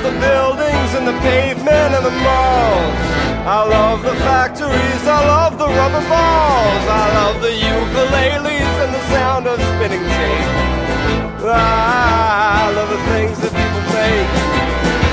the buildings and the pavement and the malls. I love the factories, I love the rubber balls. I love the ukuleles and the sound of spinning tape. I love the things that people make.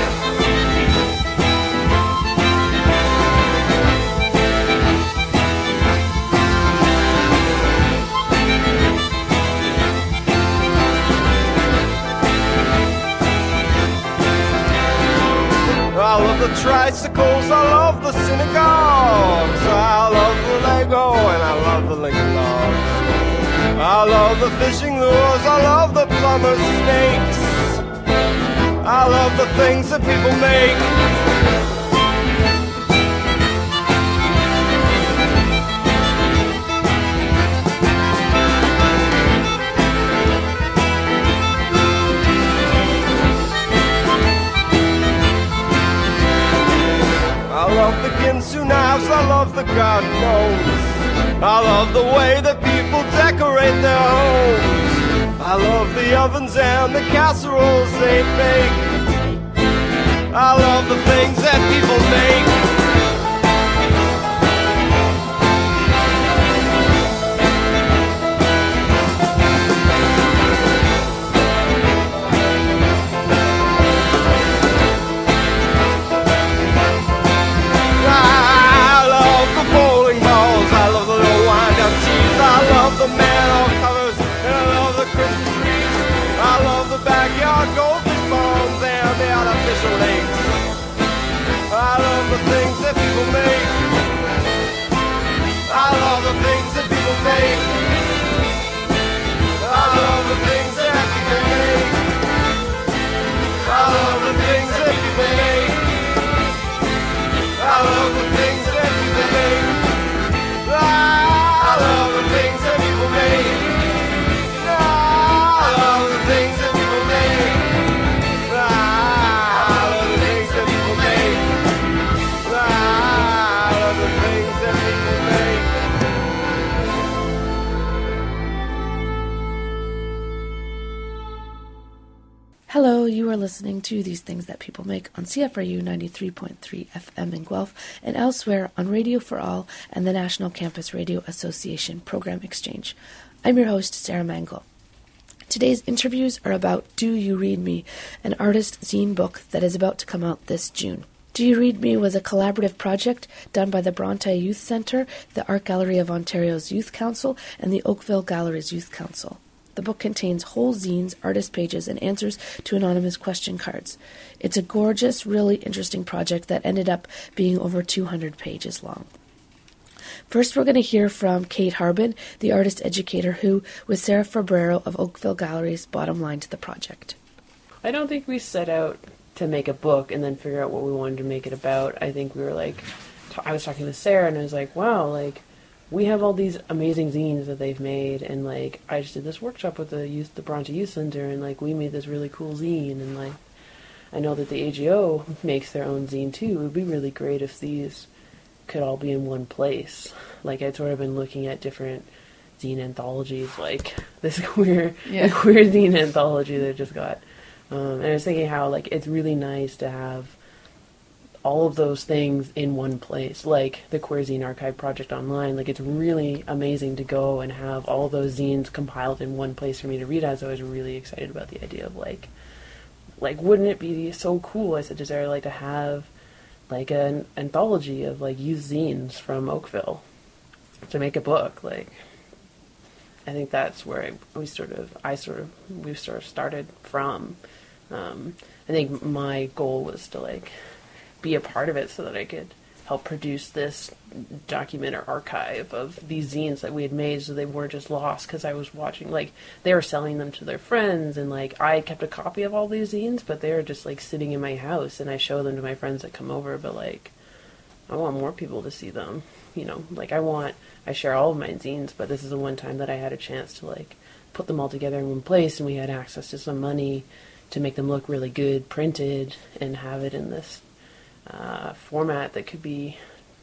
I love the tricycles, I love the synagogues, I love the Lego and I love the Lincoln Logs. I love the fishing lures, I love the plumber's snakes. I love the things that people make. I love the Ginsu knives, I love the garden gnomes. I love the way that people decorate their homes. I love the ovens and the casseroles they bake. I love the things that people make. The manhole covers, and I love the Christmas trees. I love the backyard goldfish ponds and the artificial lakes. I love the things that people make. I love the things that people make. I love the things that people make. I love the things that people make. I love the things that people make. I love the things that people make. I love the things that people make. I love the things that people make. I love the things that people make. Hello, you are listening to These Things That People Make on CFRU 93.3 FM in Guelph and elsewhere on Radio for All and the National Campus Radio Association Program Exchange. I'm your host, Sarah Mangle. Today's interviews are about Do You Read Me, an artist zine book that is about to come out this June. Do You Read Me was a collaborative project done by the Bronte Youth Centre, the Art Gallery of Ontario's Youth Council, and the Oakville Galleries Youth Council. The book contains whole zines, artist pages, and answers to anonymous question cards. It's a gorgeous, really interesting project that ended up being over 200 pages long. First, we're going to hear from Kate Harbin, the artist educator who, with Sarah Fabrero of Oakville Galleries, bottom line to the project. I don't think we set out to make a book and then figure out what we wanted to make it about. I think we were like, I was talking to Sarah and I was like, wow, like, we have all these amazing zines that they've made, and like I just did this workshop with the Bronte Youth Center, and like we made this really cool zine, and like I know that the AGO makes their own zine too. It would be really great if these could all be in one place. Like I'd sort of been looking at different zine anthologies, like this queer zine anthology that I just got, and I was thinking how like it's really nice to have all of those things in one place, like the Queer Zine Archive Project online. Like it's really amazing to go and have all those zines compiled in one place for me to read as. I was really excited about the idea of like wouldn't it be so cool, I said to Sarah, like to have like an anthology of like youth zines from Oakville to make a book. Like I think that's where we've sort of started from. I think my goal was to like be a part of it so that I could help produce this document or archive of these zines that we had made so they weren't just lost, because I was watching, like, they were selling them to their friends, and, like, I kept a copy of all these zines, but they were just, like, sitting in my house, and I show them to my friends that come over, but, like, I want more people to see them, you know, like, I share all of my zines, but this is the one time that I had a chance to, like, put them all together in one place, and we had access to some money to make them look really good, printed, and have it in this format that could be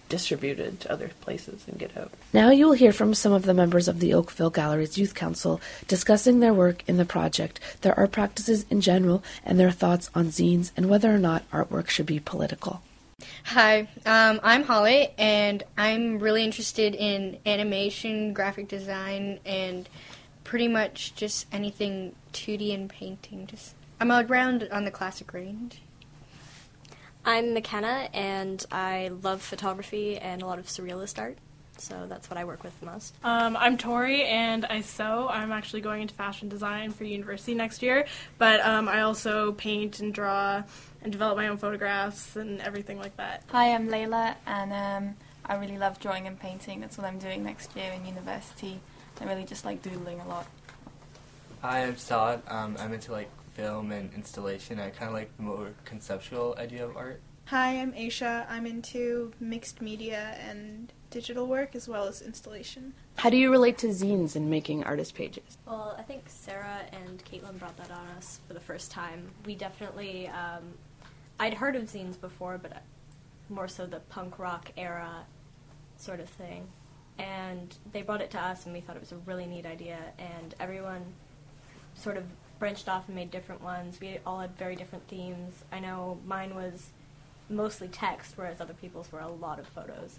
distributed to other places and get out. Now you will hear from some of the members of the Oakville Gallery's Youth Council discussing their work in the project, their art practices in general, and their thoughts on zines and whether or not artwork should be political. Hi, I'm Holly, and I'm really interested in animation, graphic design, and pretty much just anything 2D and painting. I'm around on the classic range. I'm McKenna, and I love photography and a lot of surrealist art, so that's what I work with the most. I'm Tori, and I sew. I'm actually going into fashion design for university next year, but I also paint and draw and develop my own photographs and everything like that. Hi, I'm Layla, and I really love drawing and painting. That's what I'm doing next year in university. I really just like doodling a lot. Hi, I'm Saad. I'm into film and installation. I kind of like the more conceptual idea of art. Hi, I'm Aisha. I'm into mixed media and digital work as well as installation. How do you relate to zines and making artist pages? Well, I think Sarah and Caitlin brought that on us for the first time. We definitely, I'd heard of zines before, but more so the punk rock era sort of thing. And they brought it to us, and we thought it was a really neat idea, and everyone sort of branched off and made different ones. We all had very different themes. I know mine was mostly text, whereas other people's were a lot of photos.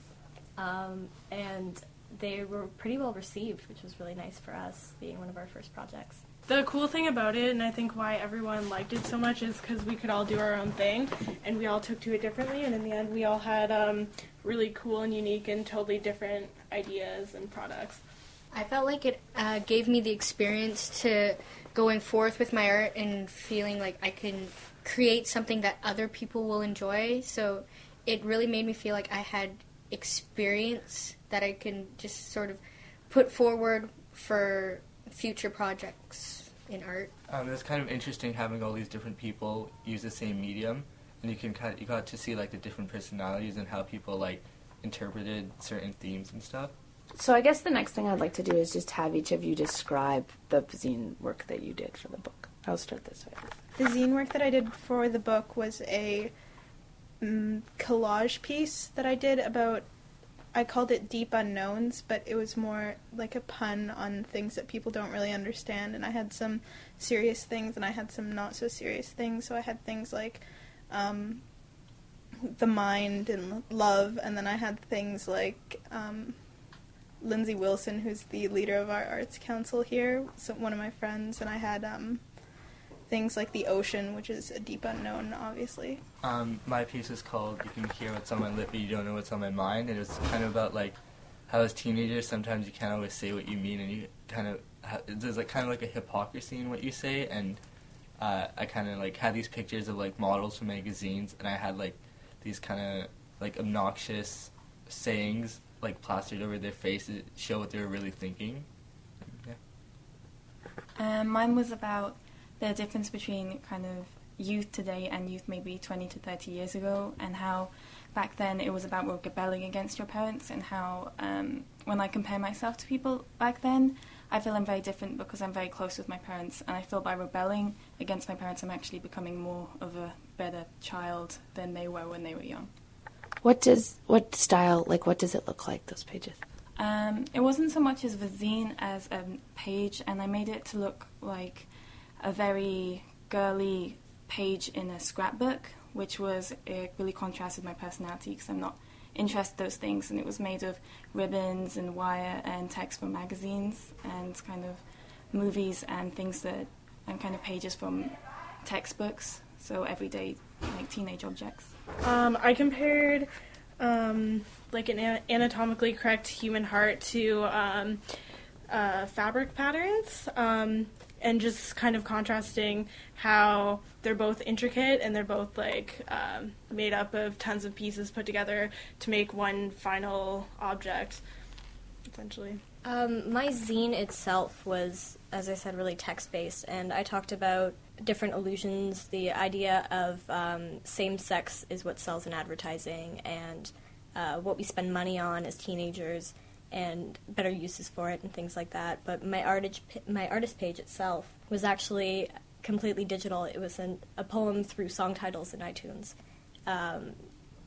And they were pretty well received, which was really nice for us, being one of our first projects. The cool thing about it, and I think why everyone liked it so much, is because we could all do our own thing, and we all took to it differently, and in the end we all had really cool and unique and totally different ideas and products. I felt like it gave me the experience to going forth with my art and feeling like I can create something that other people will enjoy. So it really made me feel like I had experience that I can just sort of put forward for future projects in art. It's kind of interesting having all these different people use the same medium, and you got to see the different personalities and how people interpreted certain themes and stuff. So I guess the next thing I'd like to do is just have each of you describe the zine work that you did for the book. I'll start this way. The zine work that I did for the book was a collage piece that I did about, I called it Deep Unknowns, but it was more like a pun on things that people don't really understand, and I had some serious things and I had some not so serious things. So I had things like the mind and love, and then I had things like Lindsay Wilson, who's the leader of our arts council here, so one of my friends, and I had things like the ocean, which is a deep unknown, obviously. My piece is called You Can Hear What's on My Lip, but You Don't Know What's on My Mind, and it was kind of about how as teenagers sometimes you can't always say what you mean, and you kind of there's kind of a hypocrisy in what you say, and I kind of had these pictures of models from magazines, and I had these kind of obnoxious sayings plastered over their faces, show what they were really thinking. Yeah. Mine was about the difference between kind of youth today and youth maybe 20 to 30 years ago, and how back then it was about rebelling against your parents, and how when I compare myself to people back then, I feel I'm very different because I'm very close with my parents, and I feel by rebelling against my parents I'm actually becoming more of a better child than they were when they were young. What style, what does it look like, those pages? It wasn't so much as a zine as a page, and I made it to look like a very girly page in a scrapbook, which was, it really contrasted my personality because I'm not interested in those things, and it was made of ribbons and wire and text from magazines and kind of movies and things that, and kind of pages from textbooks, so everyday teenage objects. I compared an anatomically correct human heart to fabric patterns, and just kind of contrasting how they're both intricate and they're both made up of tons of pieces put together to make one final object, essentially. My zine itself was, as I said, really text-based, and I talked about different illusions, the idea of same-sex is what sells in advertising, and what we spend money on as teenagers, and better uses for it, and things like that. But my artist page itself was actually completely digital. It was a poem through song titles in iTunes.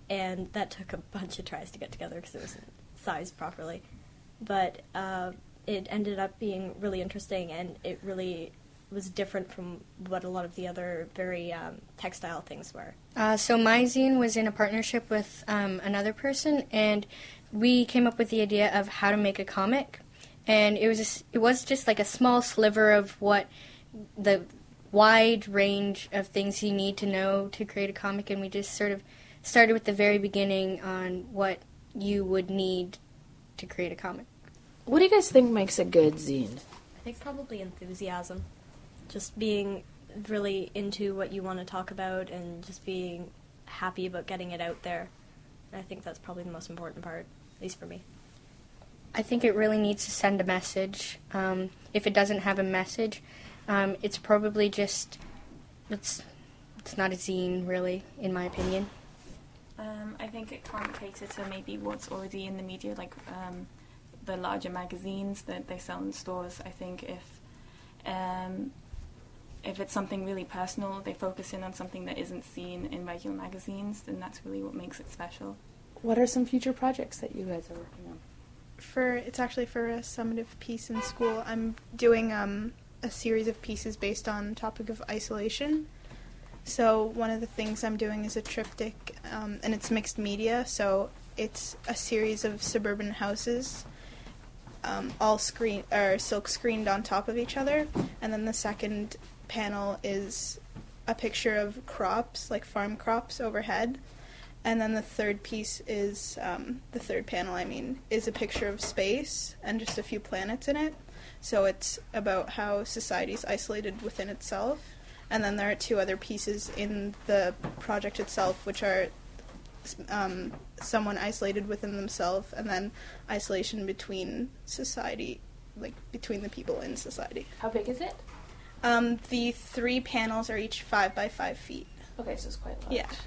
and that took a bunch of tries to get together because it wasn't sized properly. But it ended up being really interesting, and it really was different from what a lot of the other very textile things were. So my zine was in a partnership with another person, and we came up with the idea of how to make a comic. And it was just like a small sliver of what the wide range of things you need to know to create a comic, and we just sort of started with the very beginning on what you would need to create a comic. What do you guys think makes a good zine? I think probably enthusiasm. Just being really into what you want to talk about and just being happy about getting it out there. And I think that's probably the most important part, at least for me. I think it really needs to send a message. If it doesn't have a message, it's probably just, it's not a zine, really, in my opinion. I think it can't cater to maybe what's already in the media, like the larger magazines that they sell in stores. I think if it's something really personal, they focus in on something that isn't seen in regular magazines, then that's really what makes it special. What are some future projects that you guys are working on? It's actually for a summative piece in school. I'm doing a series of pieces based on the topic of isolation. So one of the things I'm doing is a triptych, and it's mixed media, so it's a series of suburban houses, all silk screened on top of each other, and then the second panel is a picture of crops, like farm crops overhead, and then the third piece is, the third panel, is a picture of space and just a few planets in it. So it's about how society's isolated within itself. And then there are two other pieces in the project itself, which are someone isolated within themselves, and then isolation between society, like between the people in society. How big is it? The 3 panels are each 5 by 5 feet. Okay, so it's quite large. Yeah.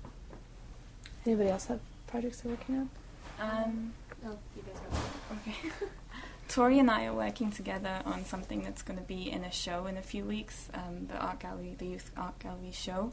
Anybody else have projects they're working on? No, you guys are Okay. Tori and I are working together on something that's going to be in a show in a few weeks, the Youth Art Gallery show.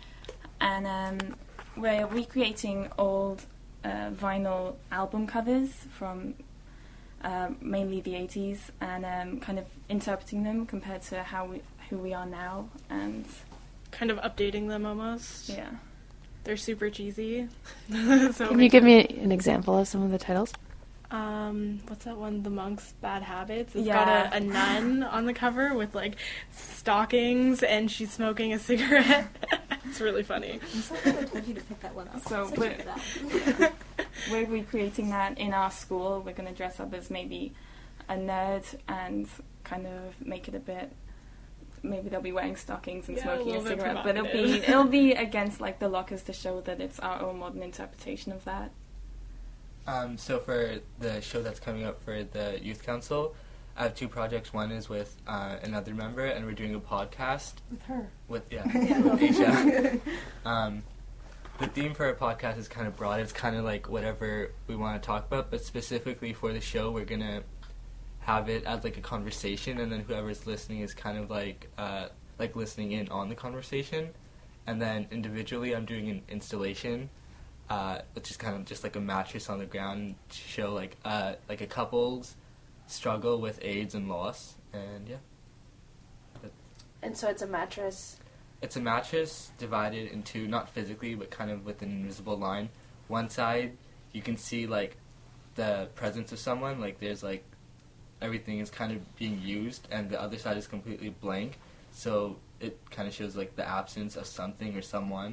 And we're recreating old vinyl album covers from mainly the 80s, and kind of interpreting them compared to who we are now, and Kind of updating them almost. yeah. They're super cheesy. Can you give me an example of some of the titles? What's that one? The Monk's Bad Habits. It's Yeah. got a nun on the cover with like stockings, and she's smoking a cigarette. It's really funny. I'm so glad I told you to pick that one up. So Such a good app. we're recreating that in our school. We're going to dress up as maybe a nerd and kind of make it a bit. Maybe they'll be wearing stockings and Yeah, smoking a a little bit cigarette, but provocative. it'll be against like the lockers to show that it's our own modern interpretation of that. So for the show that's coming up for the Youth Council, I have 2 projects. One is with another member, and we're doing a podcast. With her. With Aisha. The theme for our podcast is kind of broad. It's kind of like whatever we want to talk about, but specifically for the show, we're going to have it as like a conversation, and then whoever's listening is kind of like listening in on the conversation. And then individually, I'm doing an installation, which is kind of just like a mattress on the ground to show like a couple's struggle with AIDS and loss, and yeah. And so it's a mattress. It's a mattress divided into, not physically, but kind of with an invisible line. One side, you can see like the presence of someone, like there's like everything is kind of being used, and the other side is completely blank. So it kind of shows like the absence of something or someone.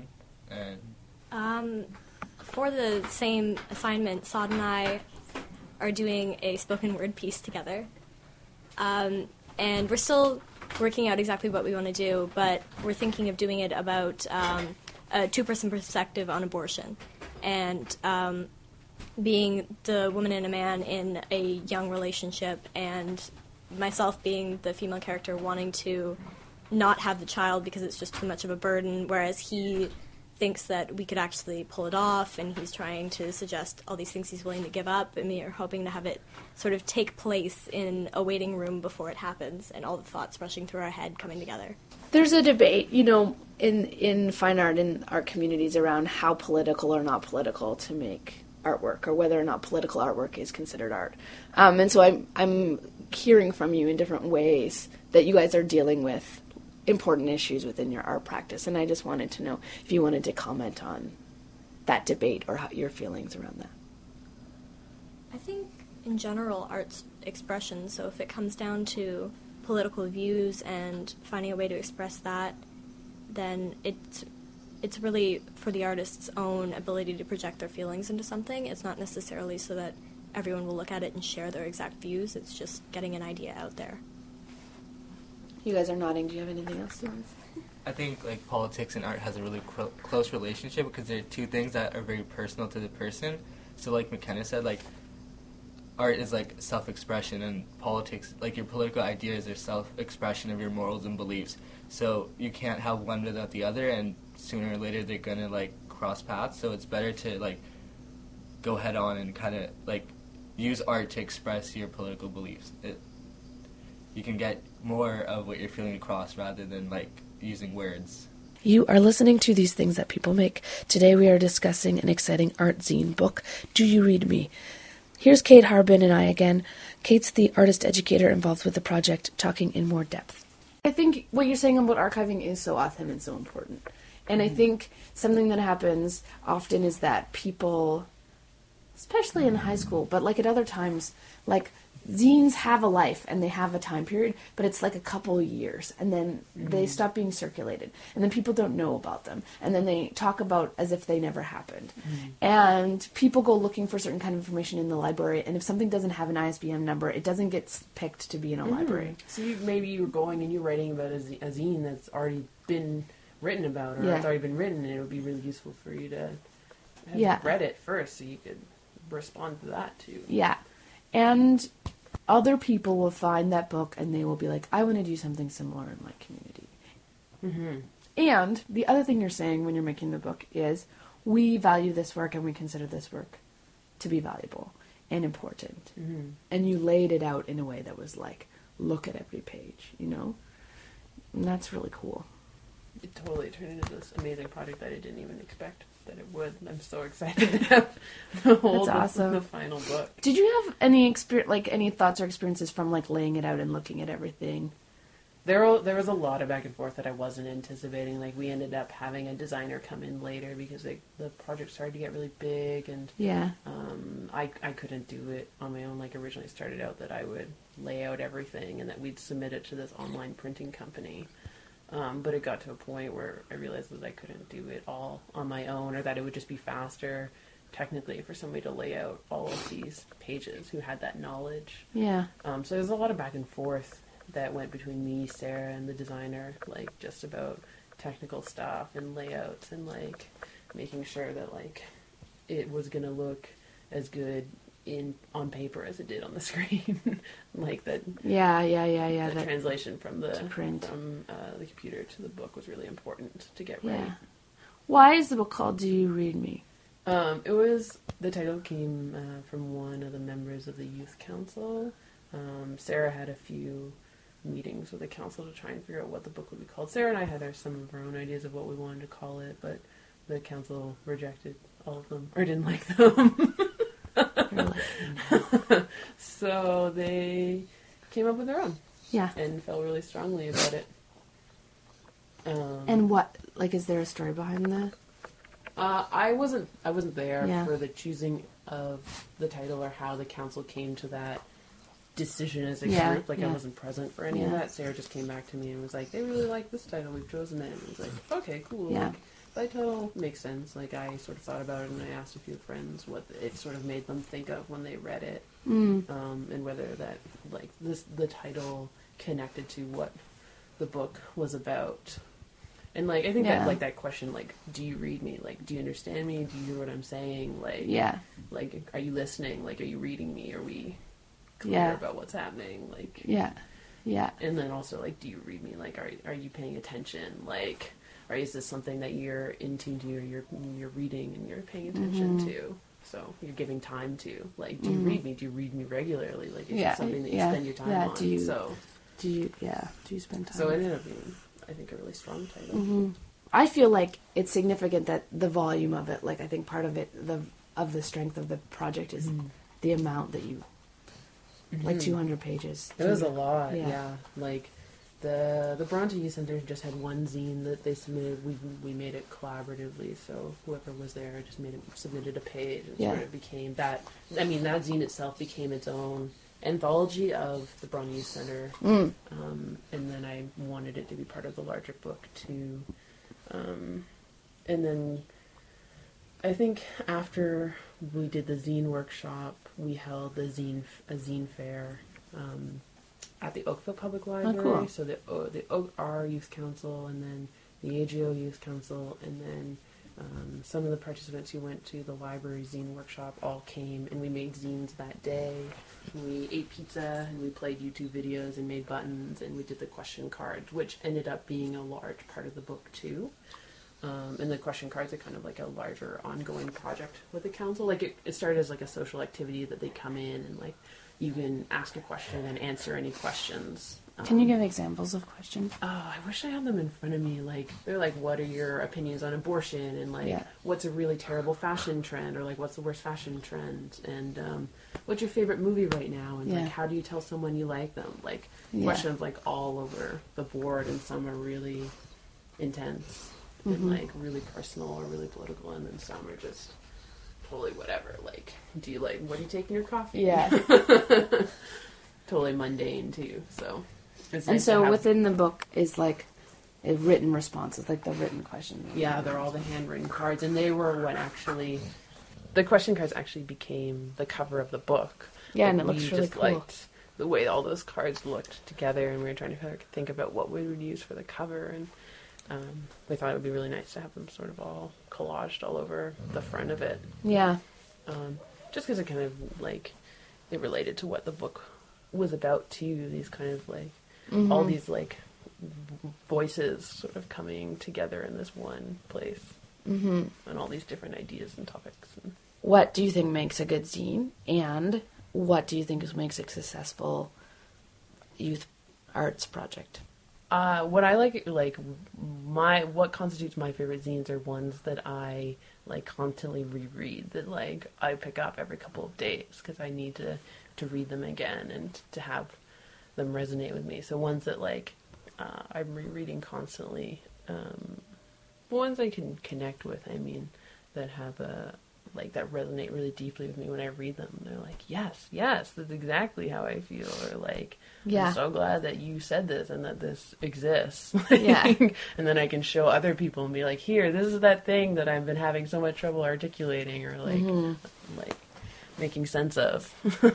And For the same assignment, Sod and I are doing a spoken word piece together. And we're still working out exactly what we want to do, but we're thinking of doing it about a 2-person perspective on abortion. And being the woman and a man in a young relationship, and myself being the female character wanting to not have the child because it's just too much of a burden, whereas he thinks that we could actually pull it off, and he's trying to suggest all these things he's willing to give up, and we are hoping to have it sort of take place in a waiting room before it happens, and all the thoughts rushing through our head coming together. There's a debate, in fine art, in art communities, around how political or not political to make artwork, or whether or not political artwork is considered art. And so I'm hearing from you in different ways that you guys are dealing with important issues within your art practice, and I just wanted to know if you wanted to comment on that debate or your feelings around that. I think, in general, art's expression, so if it comes down to political views and finding a way to express that, then it's really for the artist's own ability to project their feelings into something. It's not necessarily so that everyone will look at it and share their exact views. It's just getting an idea out there. You guys are nodding. Do you have anything else to say? I think politics and art has a really close relationship because they're two things that are very personal to the person. So like McKenna said, art is self-expression, and politics, your political ideas are self-expression of your morals and beliefs. So you can't have one without the other, and sooner or later they're gonna cross paths. So it's better to go head on and kind of use art to express your political beliefs. You can get more of what you're feeling across rather than using words. You are listening to These Things That People Make. Today we are discussing an exciting art zine book, Do You Read Me? Here's Kate Harbin and I again. Kate's the artist educator involved with the project, talking in more depth. I think what you're saying about archiving is so awesome and so important. And I think something that happens often is that people, especially in high school, but at other times, zines have a life and they have a time period, but it's a couple of years, and then they stop being circulated, and then people don't know about them, and then they talk about as if they never happened. And people go looking for certain kind of information in the library, and if something doesn't have an ISBN number, it doesn't get picked to be in a library. So maybe you're going and you're writing about a zine that's already been written about, or it's already been written, and it would be really useful for you to have read it first, so you could respond to that too. Yeah. And other people will find that book and they will be like, I want to do something similar in my community. Mm-hmm. And the other thing you're saying when you're making the book is, we value this work and we consider this work to be valuable and important. Mm-hmm. And you laid it out in a way that was look at every page, And that's really cool. It totally turned into this amazing project that I didn't even expect that it would. I'm so excited to have the final book. Did you have any any thoughts or experiences from laying it out and looking at everything? There was a lot of back and forth that I wasn't anticipating. We ended up having a designer come in later because the project started to get really big, and I couldn't do it on my own. Originally started out that I would lay out everything and that we'd submit it to this online printing company. But it got to a point where I realized that I couldn't do it all on my own, or that it would just be faster, technically, for somebody to lay out all of these pages who had that knowledge. Yeah. So there's a lot of back and forth that went between me, Sarah, and the designer, just about technical stuff and layouts and, making sure that, it was going to look as good on paper as it did on the screen. That. Yeah. The translation from the computer to the book was really important to get right. Why is the book called Do You Read Me? The title came from one of the members of the youth council. Sarah had a few meetings with the council to try and figure out what the book would be called. Sarah and I had some of our own ideas of what we wanted to call it, but the council rejected all of them, or didn't like them. So they came up with their own. Yeah. And felt really strongly about it. And what, is there a story behind that? I wasn't there for the choosing of the title or how the council came to that decision as a group. I wasn't present for any of that. Sarah just came back to me and was like, they really like this title, we've chosen it. And I was like, okay, cool. Yeah. That title makes sense. I sort of thought about it, and I asked a few friends what it sort of made them think of when they read it, and whether that the title connected to what the book was about. And I think that that question, do you read me? Do you understand me? Do you hear what I'm saying? Are you listening? Are you reading me? Are we clear about what's happening? And then also do you read me? Are you paying attention? or is this something that you're into, or you're reading and you're paying attention to? So you're giving time to, like, do you read me? Do you read me regularly? Like, is it something that you spend your time on? Do you spend time? So it ended up being, I think, a really strong title. I feel like it's significant that the volume of it, like, I think part of it, of the strength of the project is the amount that you, like 200 pages. It was a lot, Yeah. yeah. Like, the Bronte Youth Center just had one zine that they submitted. We made it collaboratively, so whoever was there just submitted a page, and sort of became that. I mean, that zine itself became its own anthology of the Bronte Youth Center, and then I wanted it to be part of the larger book too. And then I think after we did the zine workshop, we held a zine fair at the Oakville Public Library. Oh, cool. So our youth council, and then the AGO Youth Council, and then some of the participants who went to the library zine workshop all came, and we made zines that day. We ate pizza, and we played YouTube videos, and made buttons, and we did the question cards, which ended up being a large part of the book too. And the question cards are kind of like a larger ongoing project with the council. Like, it started as like a social activity that they come in and, like, you can ask a question and answer any questions. Can you give examples of questions? Oh, I wish I had them in front of me. Like, they're like, what are your opinions on abortion? And, like, what's a really terrible fashion trend? Or, like, what's the worst fashion trend? And what's your favorite movie right now? And, like, how do you tell someone you like them? Like, questions, like, all over the board. And some are really intense and, like, really personal or really political. And then some are just totally whatever. Like, what do you take in your coffee? Yeah. Totally mundane, too, so... And so within the book is, like, written responses, like the written questions. Yeah, they're all the handwritten cards, and they were what actually... The question cards actually became the cover of the book. Yeah, and it looks really cool. cool. Liked the way all those cards looked together, and we were trying to think about what we would use for the cover, and we thought it would be really nice to have them sort of all collaged all over the front of it. Yeah. Just because it kind of, like, it related to what the book was about, too. These kind of, like, all these, like, voices sort of coming together in this one place. And all these different ideas and topics. What do you think makes a good zine? And what do you think makes a successful youth arts project? What I like, what constitutes my favorite zines are ones that I, like, constantly reread, that, like, I pick up every couple of days, because I need to read them again and to have them resonate with me. So ones that, like, I'm rereading constantly, ones I can connect with, I mean, that have that resonate really deeply with me when I read them. They're like, yes, that's exactly how I feel, or, like, I'm so glad that you said this and that this exists. And then I can show other people and be like, here, this is that thing that I've been having so much trouble articulating, or, like making sense of.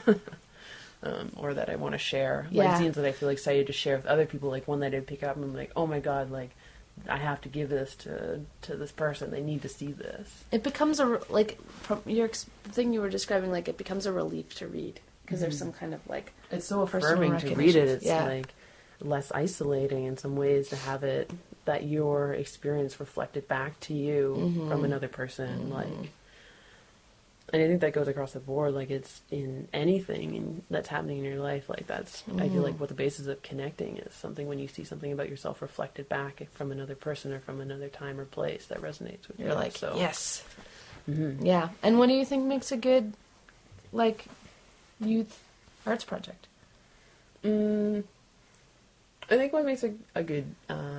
Or that I want to share. Like, zines that I feel excited to share with other people, like one that I pick up and I'm like, oh my god, like, I have to give this to this person. They need to see this. It becomes from your thing you were describing, like, it becomes a relief to read, because there's some kind of, like, it's so affirming to read it. It's like less isolating in some ways to have it, that your experience reflected back to you from another person. Like, and I think that goes across the board. Like, it's in anything that's happening in your life. Like, that's, I feel like, what the basis of connecting is. Something when you see something about yourself reflected back from another person or from another time or place that resonates with you. You're like, so. yes. Yeah. And what do you think makes a good, like, youth arts project? I think what makes a good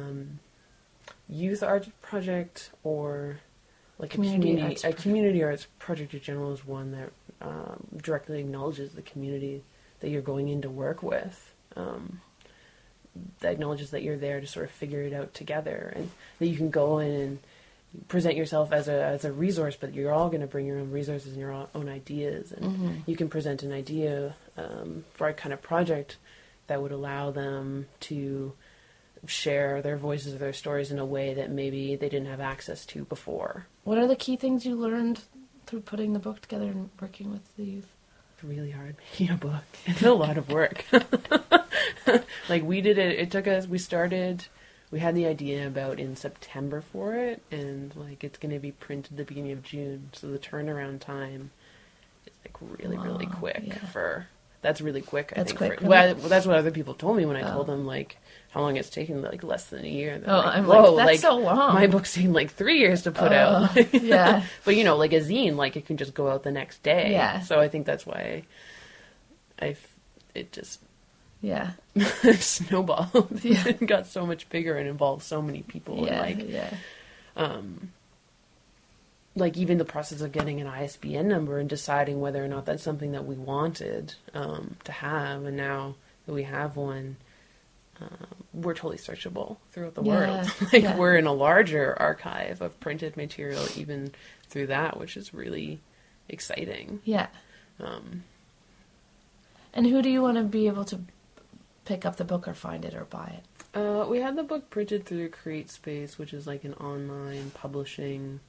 youth art project, or like a community arts project in general, is one that directly acknowledges the community that you're going in to work with. That acknowledges that you're there to sort of figure it out together, and that you can go in and present yourself as a resource, but you're all going to bring your own resources and your own ideas, and you can present an idea for a kind of project that would allow them to share their voices or their stories in a way that maybe they didn't have access to before. What are the key things you learned through putting the book together and working with the youth? It's really hard making a book. It's a lot of work. Like, we did it. It took us. We started we had the idea about in September for it, and like it's going to be printed the beginning of June, so the turnaround time is like really quick for. That's really quick. I think. Quick. Well, that's what other people told me when I told them like how long it's taken, like less than a year. They're like, I'm whoa, like, that's so long. My book's taking like 3 years to put out. Yeah. But you know, like a zine, like it can just go out the next day. Yeah. So I think that's why it just snowballed. Yeah. It got so much bigger and involved so many people. Yeah. And like even the process of getting an ISBN number and deciding whether or not that's something that we wanted to have, and now that we have one, we're totally searchable throughout the world. Like we're in a larger archive of printed material even through that, which is really exciting. Yeah. And who do you want to be able to pick up the book or find it or buy it? We had the book printed through CreateSpace, which is like an online publishing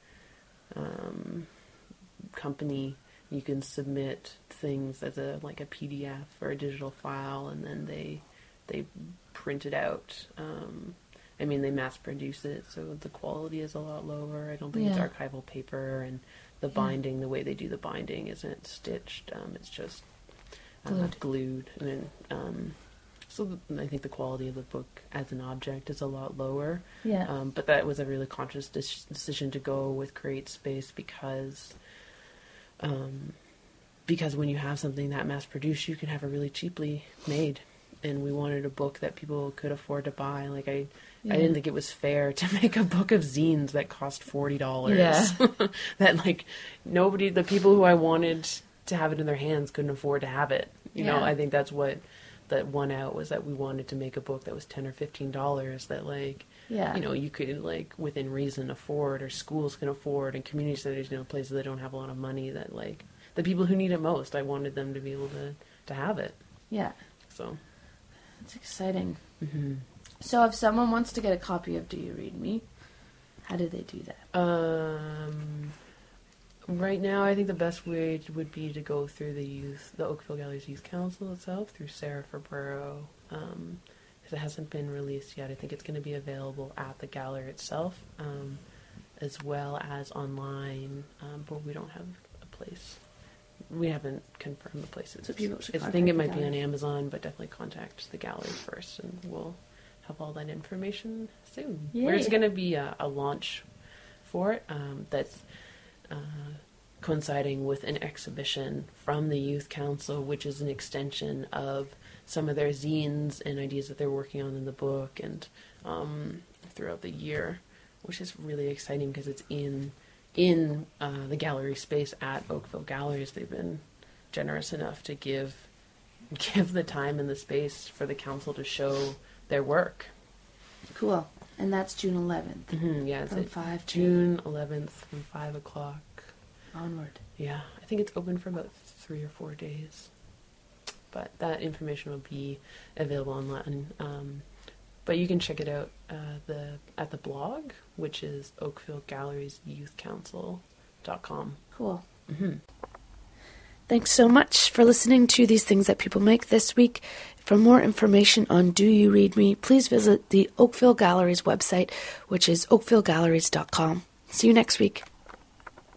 company. You can submit things as a PDF or a digital file, and then they print it out. I mean, they mass produce it, so the quality is a lot lower. I don't think it's archival paper, and the binding, the way they do the binding isn't stitched. It's just glued. And then, so I think the quality of the book as an object is a lot lower. Yeah. But that was a really conscious decision to go with CreateSpace because when you have something that mass produced, you can have it really cheaply made. And we wanted a book that people could afford to buy. Like I didn't think it was fair to make a book of zines that cost $40. Yeah. That like nobody, the people who I wanted to have it in their hands couldn't afford to have it. You know, I think that's what that won out, was that we wanted to make a book that was $10 or $15 that like, you know, you could like within reason afford, or schools can afford, and community centers, you know, places that don't have a lot of money, that like the people who need it most, I wanted them to be able to have it. Yeah. So. That's exciting. Mm-hmm. So if someone wants to get a copy of Do You Read Me, how do they do that? Right now, I think the best way would be to go through the Oakville Galleries Youth Council itself, through Sarah Ferbero. Because it hasn't been released yet. I think it's going to be available at the gallery itself, as well as online, but we don't have a place. We haven't confirmed the places. So people should I think it might be on Amazon, but definitely contact the gallery first, and we'll have all that information soon. Yay. There's going to be a launch for it that's coinciding with an exhibition from the Youth Council, which is an extension of some of their zines and ideas that they're working on in the book and throughout the year, which is really exciting because it's in the gallery space at Oakville Galleries. They've been generous enough to give the time and the space for the council to show their work. Cool. And that's June 11th. Mm-hmm, yeah, from 5 to June 11th from 5 o'clock onward. Yeah, I think it's open for about 3 or 4 days. But that information will be available online. But you can check it out at the blog, which is oakvillegalleriesYouthCouncil.com. Cool. Mm-hmm. Thanks so much for listening to These Things That People Make this week. For more information on Do You Read Me, please visit the Oakville Galleries website, which is oakvillegalleries.com. See you next week.